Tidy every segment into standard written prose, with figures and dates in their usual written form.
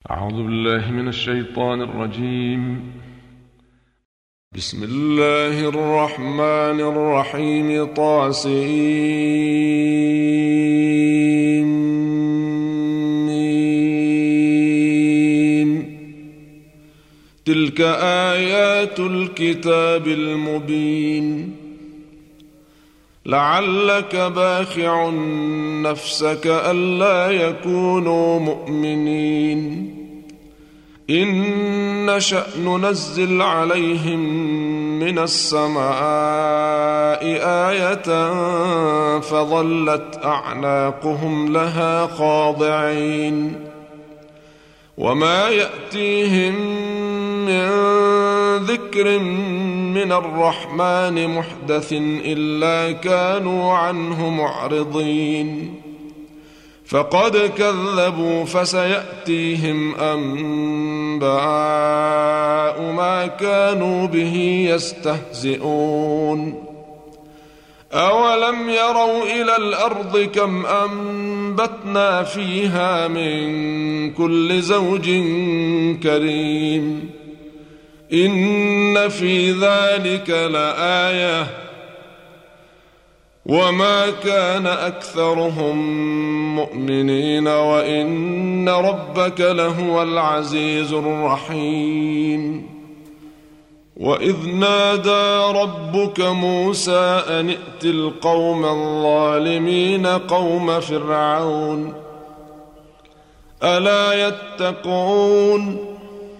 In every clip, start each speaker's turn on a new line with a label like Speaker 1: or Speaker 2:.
Speaker 1: أعوذ بالله من الشيطان الرجيم. بسم الله الرحمن الرحيم. طاسين. تلك آيات الكتاب المبين. لعلك باخع نفسك ألا يكونوا مؤمنين إن نشأ ننزل عليهم من السماء آية فظلت أعناقهم لها خاضعين وما يأتيهم من ذكر من الرحمن محدث إلا كانوا عنه معرضين فقد كذبوا فسيأتيهم أنباء ما كانوا به يستهزئون أولم يروا إلى الأرض كم أنبتنا فيها من كل زوج كريم إن في ذلك لآية وما كان أكثرهم مؤمنين وإن ربك لهو العزيز الرحيم وإذ نادى ربك موسى أن ائت القوم الظالمين قوم فرعون ألا يتقون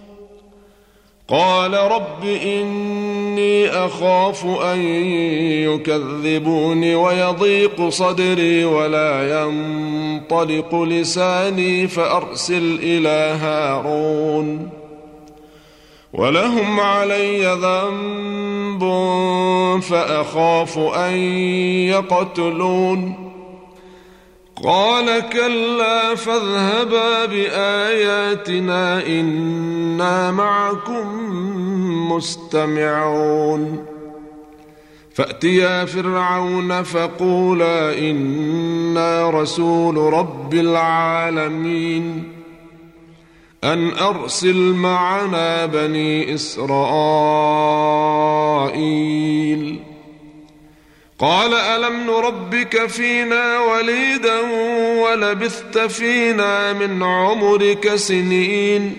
Speaker 1: قال رب إني أخاف أن يكذبوني ويضيق صدري ولا ينطلق لساني فأرسل إلى هارون ولهم علي ذنب فأخاف أن يقتلون قال كلا فاذهبا بآياتنا إنا معكم مستمعون فأتيا فرعون فقولا إنا رسول رب العالمين أن أرسل معنا بني إسرائيل قال ألم نربك فينا وليدا ولبثت فينا من عمرك سنين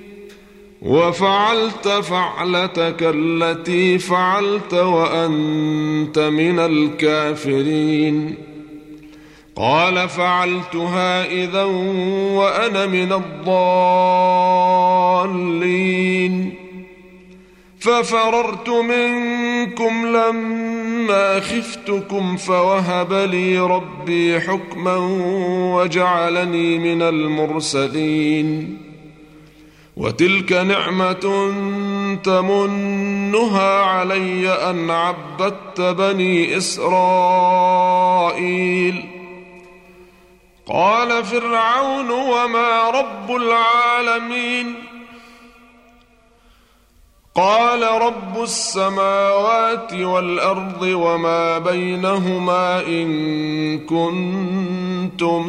Speaker 1: وفعلت فعلتك التي فعلت وأنت من الكافرين قال فعلتها إذا وأنا من الضالين ففررت منكم لما خفتكم فوهب لي ربي حكما وجعلني من المرسلين وتلك نعمة تمنها علي أن عبدت بني إسرائيل قال فرعون وما رب العالمين قال رب السماوات والأرض وما بينهما إن كنتم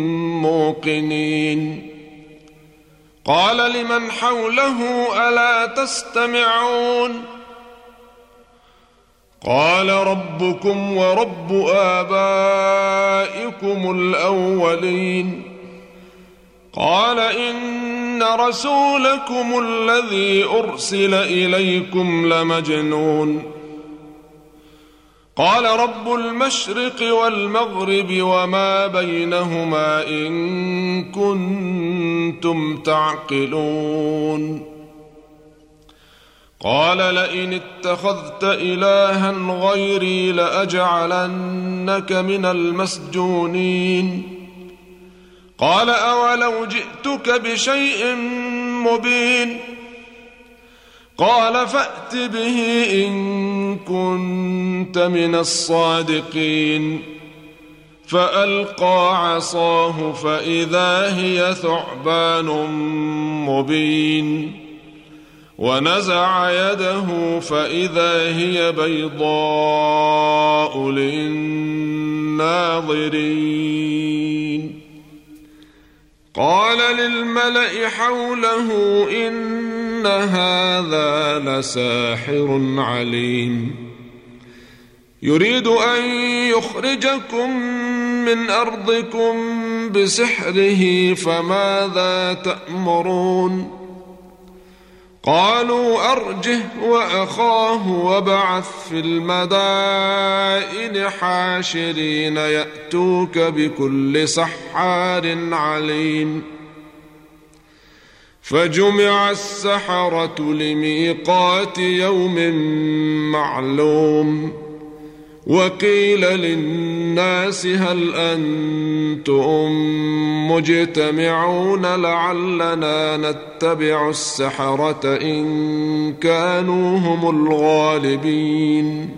Speaker 1: موقنين قال لمن حوله ألا تستمعون قال ربكم ورب آبائكم الأولين قال إن رسولكم الذي أرسل إليكم لمجنون قال رب المشرق والمغرب وما بينهما إن كنتم تعقلون قال لئن اتخذت إلها غيري لأجعلنك من المسجونين قال أولو جئتك بشيء مبين قال فأت به إن كنت من الصادقين فألقى عصاه فإذا هي ثعبان مبين ونزع يده فإذا هي بيضاء للناظرين قال للملأ حوله إن هذا لساحر عليم يريد أن يخرجكم من أرضكم بسحره فماذا تأمرون قالوا أرجه وأخاه وابعث في المدائن حاشرين يأتوك بكل سحار عليم فجمع السحرة لميقات يوم معلوم وقيل للناس هل أنتم مجتمعون لعلنا نتبع السحرة إن كانوا هم الغالبين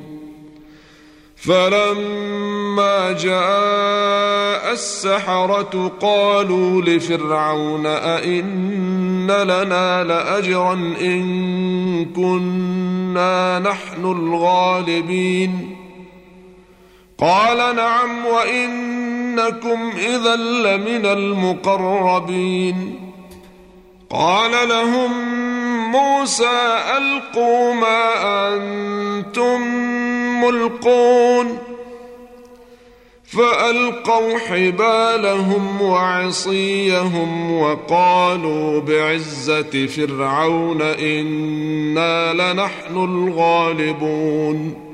Speaker 1: فلما جاء السحرة قالوا لفرعون أئن لنا لأجرا إن كنا نحن الغالبين قال نعم وإنكم إذا لمن المقربين قال لهم موسى ألقوا ما أنتم ملقون فألقوا حبالهم وعصيهم وقالوا بعزة فرعون إنا لنحن الغالبون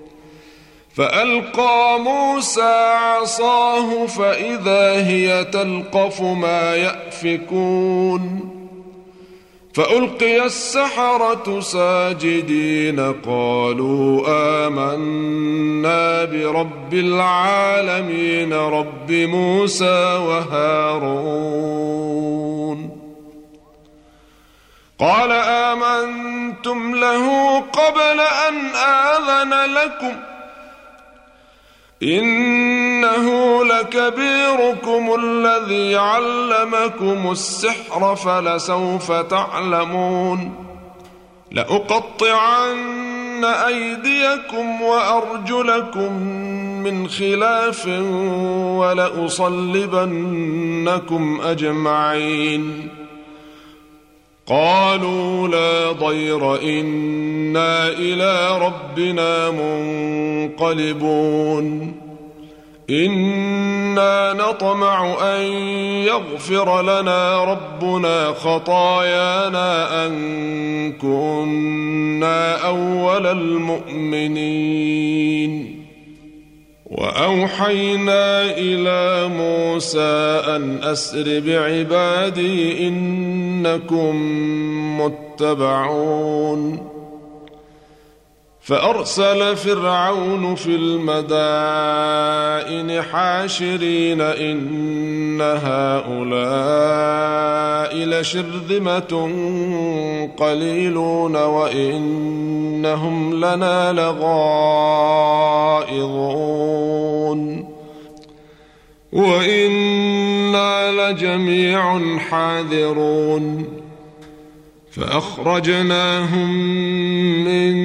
Speaker 1: فألقى موسى عصاه فإذا هي تلقف ما يأفكون فألقي السحرة ساجدين قالوا آمنا برب العالمين رب موسى وهارون قال آمنتم له قبل أن آذن لكم إنه لكبيركم الذي علمكم السحر فلسوف تعلمون لأقطعن أيديكم وأرجلكم من خلاف ولأصلبنكم أجمعين قالوا لا ضير إنا إلى ربنا منقلبون إنا نطمع أن يغفر لنا ربنا خطايانا أن كنا أول المؤمنين وأوحينا إلى موسى أن أسر بعبادي إنكم متبعون فأرسل فرعون في المدائن حاشرين إن هؤلاء لشرذمة قليلون وإنهم لنا لغائظون وإنا لجميع حاذرون فأخرجناهم من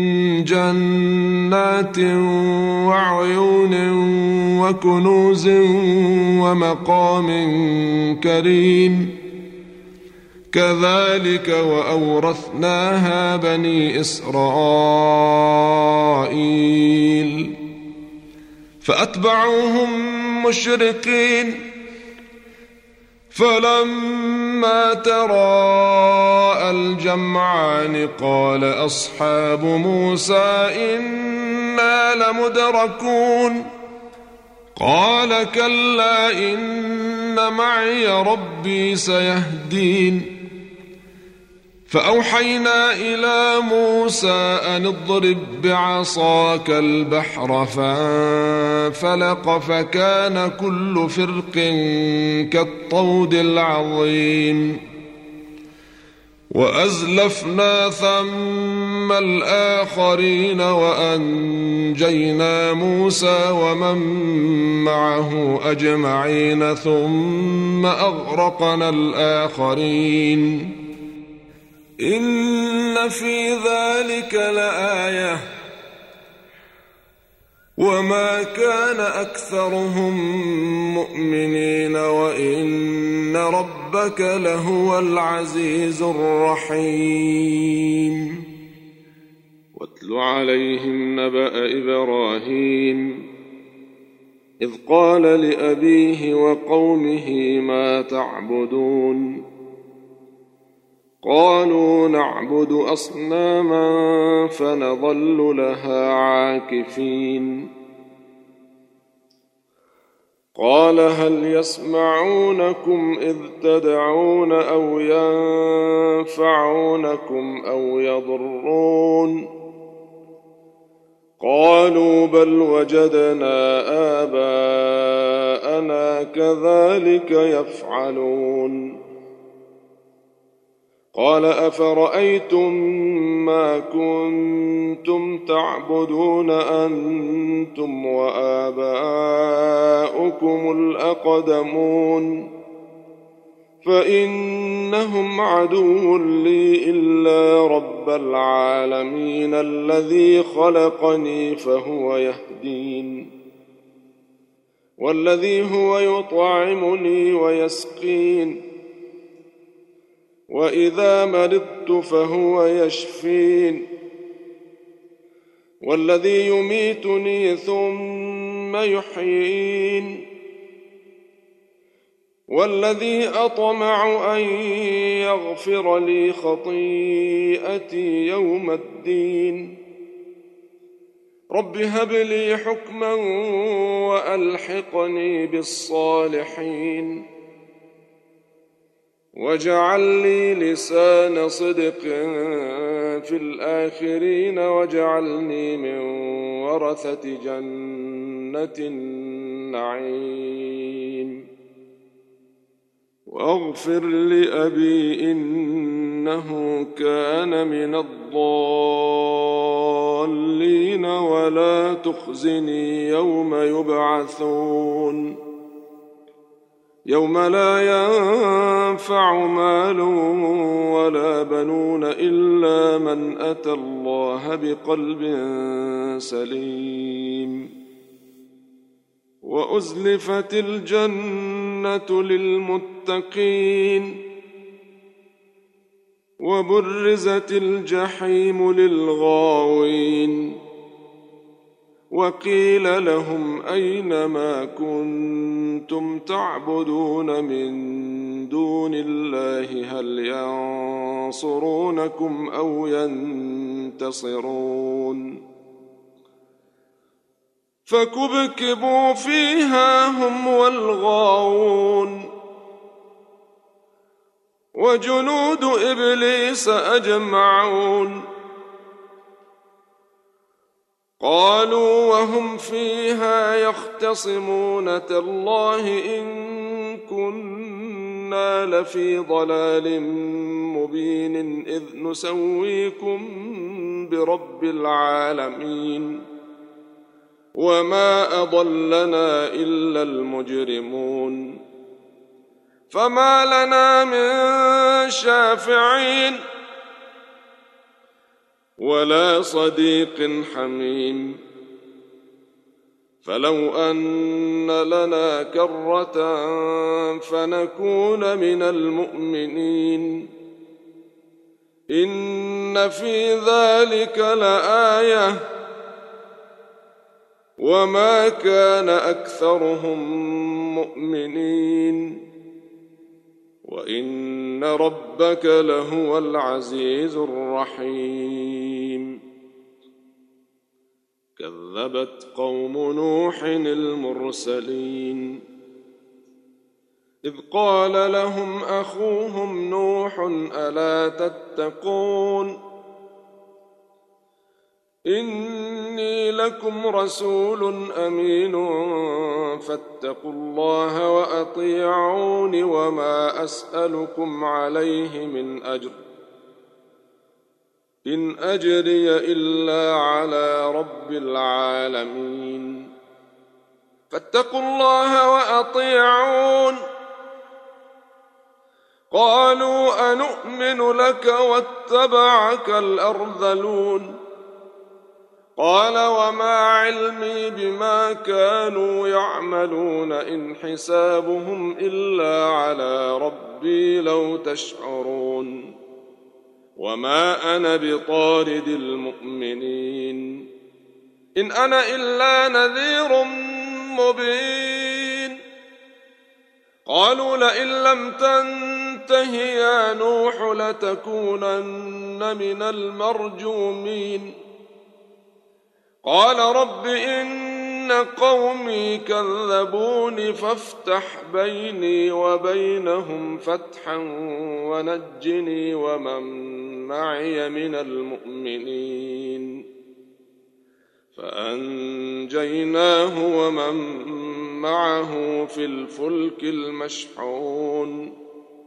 Speaker 1: جنات وعيون وكنوز ومقام كريم كذلك وأورثناها بني إسرائيل فأتبعوهم مشرقين فلما تراءى الجمعان قال أصحاب موسى إنا لمدركون قال كلا إن معي ربي سيهدين فأوحينا إلى موسى أن اضرب بعصاك البحر فانفلق فكان كل فرق كالطود العظيم وأزلفنا ثم الآخرين وأنجينا موسى ومن معه أجمعين ثم أغرقنا الآخرين إن في ذلك لآية وما كان أكثرهم مؤمنين وإن ربك لهو العزيز الرحيم. واتل عليهم نبأ إبراهيم إذ قال لأبيه وقومه ما تعبدون قالوا نعبد أصناما فنظل لها عاكفين قال هل يسمعونكم إذ تدعون أو ينفعونكم أو يضرون قالوا بل وجدنا آباءنا كذلك يفعلون قال أفرأيتم ما كنتم تعبدون أنتم وآباؤكم الأقدمون فإنهم عدو لي إلا رب العالمين الذي خلقني فهو يهدين والذي هو يطعمني ويسقين وإذا مرضت فهو يشفين والذي يميتني ثم يحيين والذي أطمع أن يغفر لي خطيئتي يوم الدين رب هب لي حكما وألحقني بالصالحين واجعل لي لسان صدق في الآخرين واجعلني من ورثة جنة النعيم واغفر لأبي إنه كان من الضالين ولا تخزني يوم يبعثون يوم لا ينفع مال ولا بنون إلا من أتى الله بقلب سليم وأزلفت الجنة للمتقين وبرزت الجحيم للغاوين وقيل لهم أين ما كنتم تعبدون من دون الله هل ينصرونكم أو ينتصرون فكبكبوا فيها هم والغاوون وجنود إبليس أجمعون قالوا وهم فيها يختصمون تالله إن كنا لفي ضلال مبين إذ نسويكم برب العالمين وما أضلنا إلا المجرمون فما لنا من شافعين ولا صديق حميم فلو أن لنا كرة فنكون من المؤمنين إن في ذلك لآية وما كان أكثرهم مؤمنين وإن ربك لهو العزيز الرحيم كذبت قوم نوح المرسلين إذ قال لهم أخوهم نوح ألا تتقون إني لكم رسول أمين فاتقوا الله وأطيعون وما أسألكم عليه من أجر إن أجري إلا على رب العالمين فاتقوا الله وأطيعون قالوا أنؤمن لك واتبعك الأرذلون قال وما علمي بما كانوا يعملون إن حسابهم إلا على ربي لو تشعرون وما أنا بطارد المؤمنين إن أنا إلا نذير مبين قالوا لئن لم تنته يا نوح لتكونن من المرجومين قال رب إن قومي كذبون فافتح بيني وبينهم فتحا ونجني ومن معي من المؤمنين فأنجيناه ومن معه في الفلك المشحون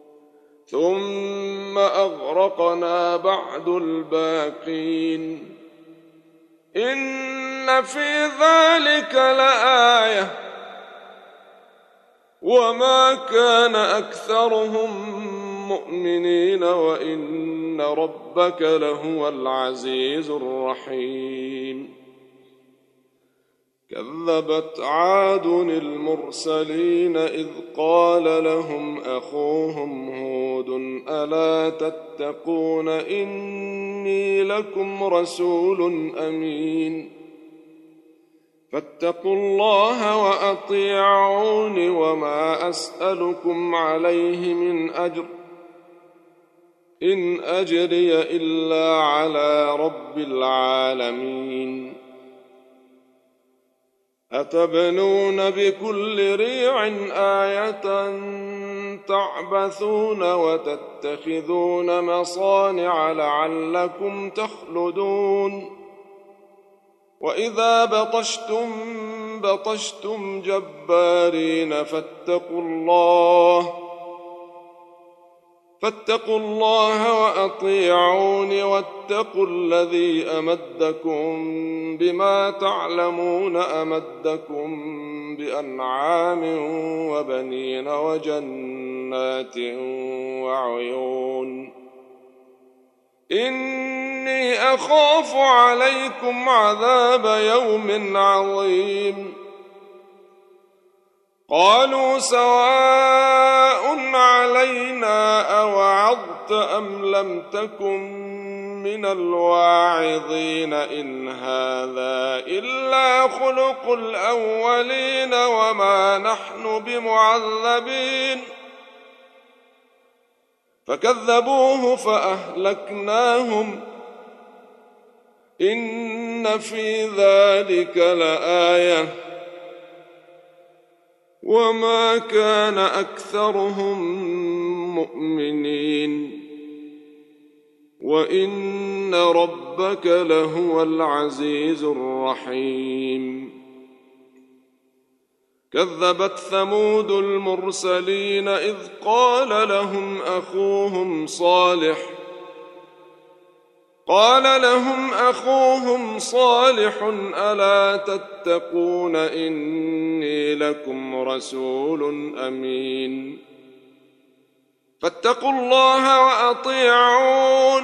Speaker 1: ثم أغرقنا بعد الباقين إن في ذلك لآية وما كان أكثرهم مؤمنين وإن ربك لهو العزيز الرحيم كذبت عاد المرسلين إذ قال لهم أخوهم هود ألا تتقون إني لكم رسول أمين فاتقوا الله وأطيعون وما أسألكم عليه من أجر إن أجري إلا على رب العالمين أتبنون بكل ريع آية تعبثون وتتخذون مصانع لعلكم تخلدون وإذا بطشتم جبارين فاتقوا الله وأطيعون واتقوا الذي أمدكم بما تعلمون أمدكم بأنعام وبنين وجنات وعيون إني أخاف عليكم عذاب يوم عظيم قالوا سواء علينا أوعظت أم لم تكن من الواعظين إن هذا إلا خلق الأولين وما نحن بمعذبين فكذبوه فأهلكناهم إن في ذلك لآية وما كان أكثرهم مؤمنين وإن ربك لهو العزيز الرحيم كذبت ثمود المرسلين إذ قال لهم أخوهم صالح ألا تتقون إني لكم رسول أمين فاتقوا الله وأطيعون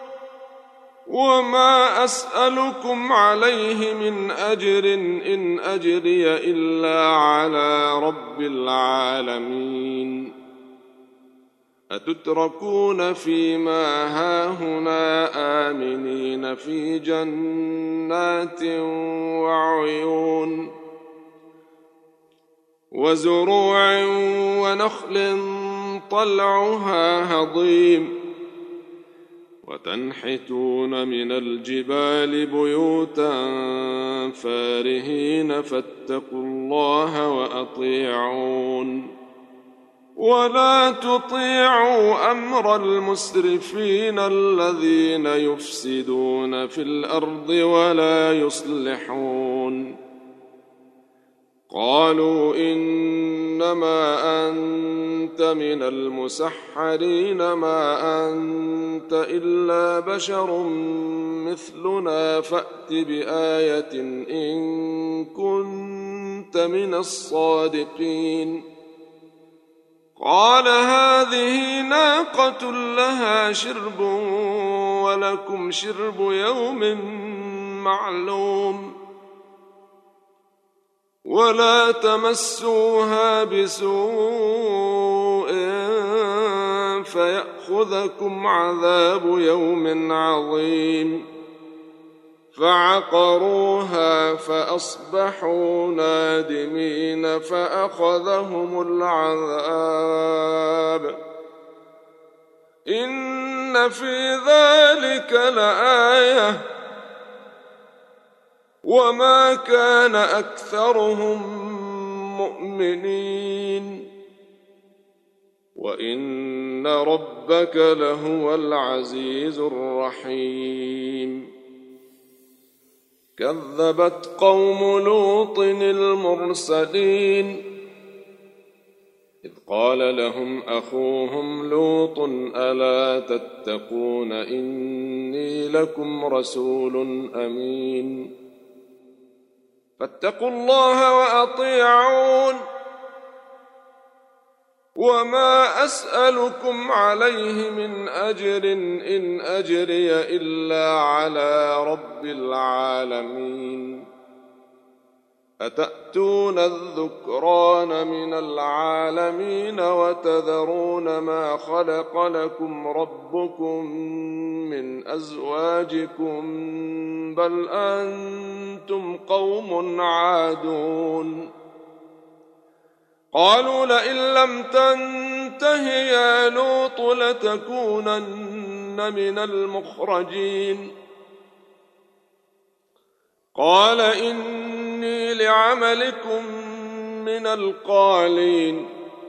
Speaker 1: وما أسألكم عليه من أجر إن أجري إلا على رب العالمين أتتركون فيما هاهنا آمنين في جنات وعيون وزروع ونخل طلعها هضيم وتنحتون من الجبال بيوتا فارهين فاتقوا الله وأطيعون ولا تطيعوا أمر المسرفين الذين يفسدون في الأرض ولا يصلحون قالوا إنما أنت من المسحرين ما أنت إلا بشر مثلنا فأت بآية إن كنت من الصادقين قال هذه ناقة لها شرب ولكم شرب يوم معلوم ولا تمسوها بسوء فيأخذكم عذاب يوم عظيم فعقروها فأصبحوا نادمين فأخذهم العذاب إن في ذلك لآية وما كان أكثرهم مؤمنين وإن ربك لهو العزيز الرحيم كذبت قوم لوط المرسلين إذ قال لهم أخوهم لوط ألا تتقون إني لكم رسول أمين فاتقوا الله وأطيعون وما أسألكم عليه من أجر إن أجري إلا على رب العالمين أتأتون الذكران من العالمين وتذرون ما خلق لكم ربكم من أزواجكم بل أنتم قوم عادون قالوا لئن لم تنته يا لوط لتكونن من المخرجين قال إني لعملكم من القالين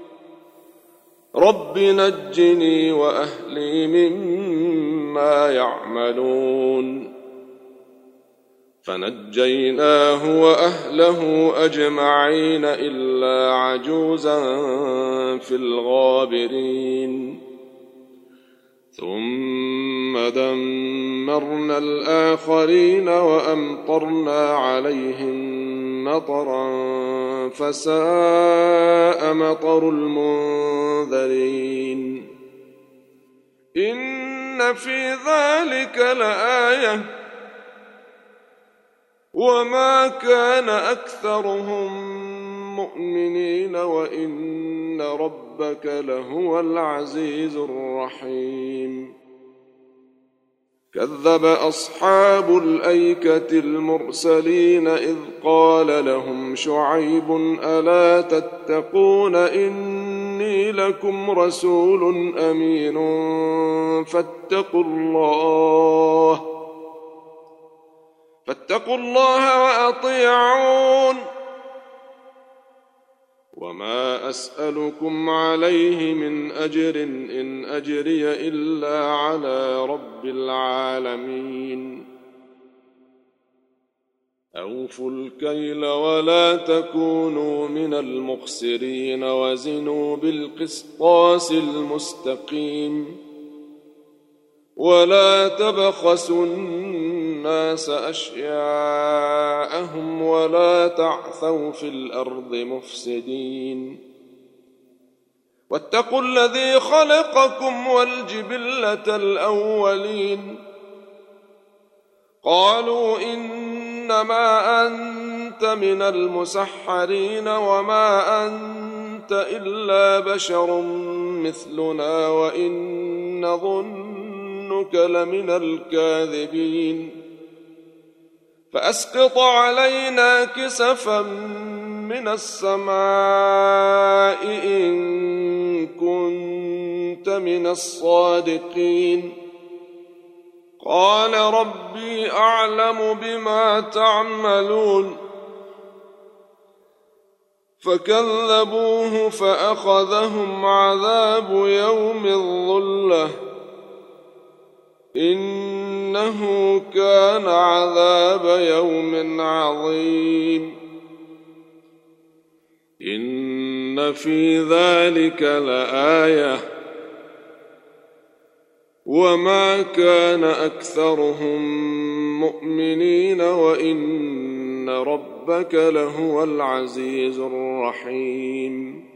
Speaker 1: رب نجني وأهلي مما يعملون فنجيناه وأهله أجمعين إلا عجوزا في الغابرين ثم دمرنا الآخرين وأمطرنا عليهم مطرا فساء مطر المنذرين إن في ذلك لآية وما كان أكثرهم مؤمنين وإن ربك لهو العزيز الرحيم كذب أصحاب الأيكة المرسلين إذ قال لهم شعيب ألا تتقون إني لكم رسول أمين فاتقوا الله وأطيعون وما أسألكم عليه من أجر إن أجري إلا على رب العالمين أوفوا الكيل ولا تكونوا من المخسرين وزنوا بالقسطاس المستقيم ولا تبخسوا الناس أشياءهم ولا تعثوا في الأرض مفسدين واتقوا الذي خلقكم والجبلة الأولين قالوا إنما أنت من المسحرين وما أنت إلا بشر مثلنا وإن نظنك لمن الكاذبين فأسقط علينا كسفا من السماء إن كنت من الصادقين قال ربي أعلم بما تعملون فكذبوه فأخذهم عذاب يوم الظلة إنه كان عذاب يوم عظيم إن في ذلك لآية وما كان أكثرهم مؤمنين وإن ربك لهو العزيز الرحيم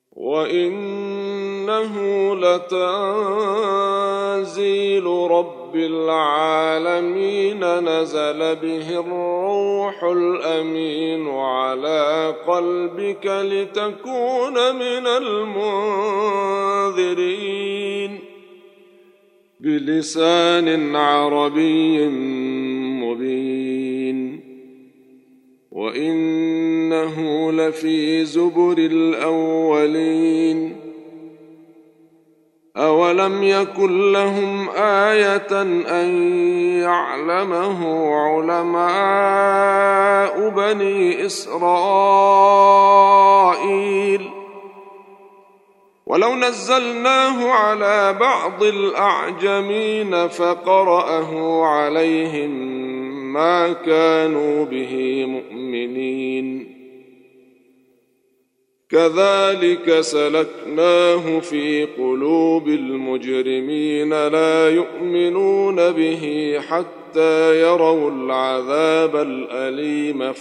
Speaker 1: وإنه لتنزيل رب رب العالمين نزل به الروح الأمين على قلبك لتكون من المنذرين بلسان عربي مبين وإنه لفي زبر الأولين أولم يكن لهم آية أن يعلمه علماء بني إسرائيل ولو نزلناه على بعض الأعجمين فقرأه عليهم ما كانوا به مؤمنين كذلك سلكناه في قلوب المجرمين لا يؤمنون به حتى يروا العذاب الأليم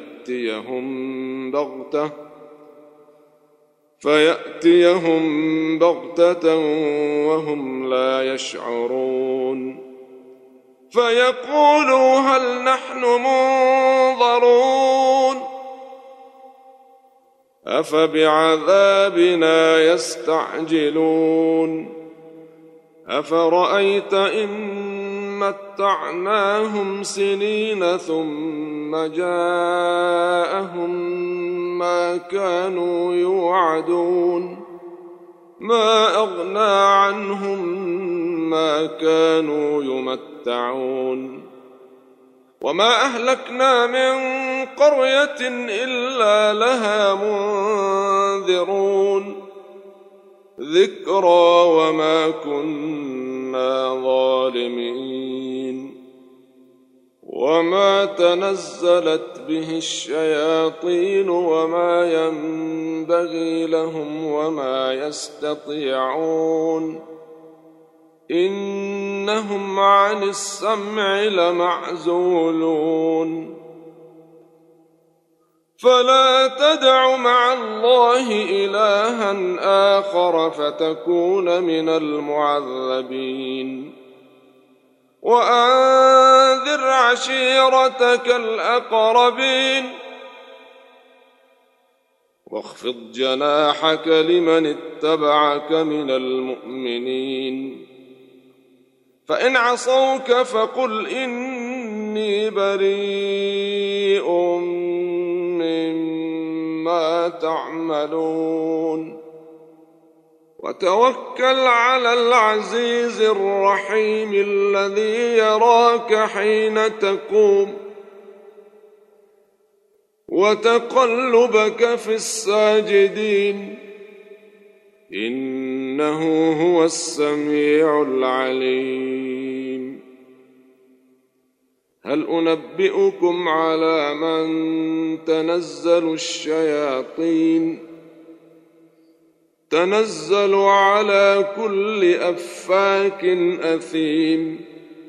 Speaker 1: فيأتيهم بغتة وهم لا يشعرون فيقولوا هل نحن منظرون أفبعذابنا يستعجلون أفرأيت إن متعناهم سنين ثم جاءهم ما كانوا يوعدون ما أغنى عنهم ما كانوا يمتعون وما أهلكنا من قرية إلا لها منذرون ذكرى وما كنا ظالمين وما تنزلت به الشياطين وما ينبغي لهم وما يستطيعون إنهم عن السمع لمعزولون فلا تدع مع الله إلها آخر فتكون من المعذبين وأنذر عشيرتك الأقربين واخفض جناحك لمن اتبعك من المؤمنين فإن عصوك فقل إني بريء مما تعملون وتوكل على العزيز الرحيم الذي يراك حين تقوم وتقلبك في الساجدين إنه هو السميع العليم هل أنبئكم على من تنزل الشياطين تنزل على كل أفاك أثيم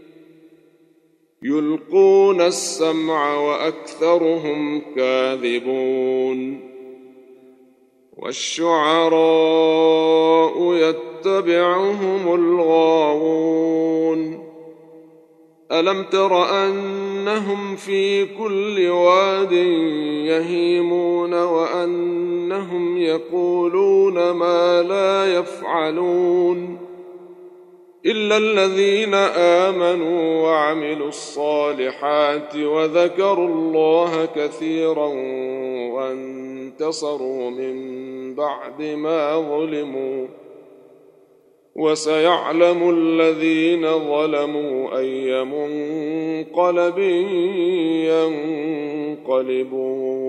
Speaker 1: يلقون السمع وأكثرهم كاذبون والشعراء يتبعهم الغاوون ألم تر أنهم في كل واد يهيمون وأنهم يقولون ما لا يفعلون إلا الذين آمنوا وعملوا الصالحات وذكروا الله كثيرا وانتصروا من بعد ما ظلموا وسيعلم الذين ظلموا أي منقلب ينقلبون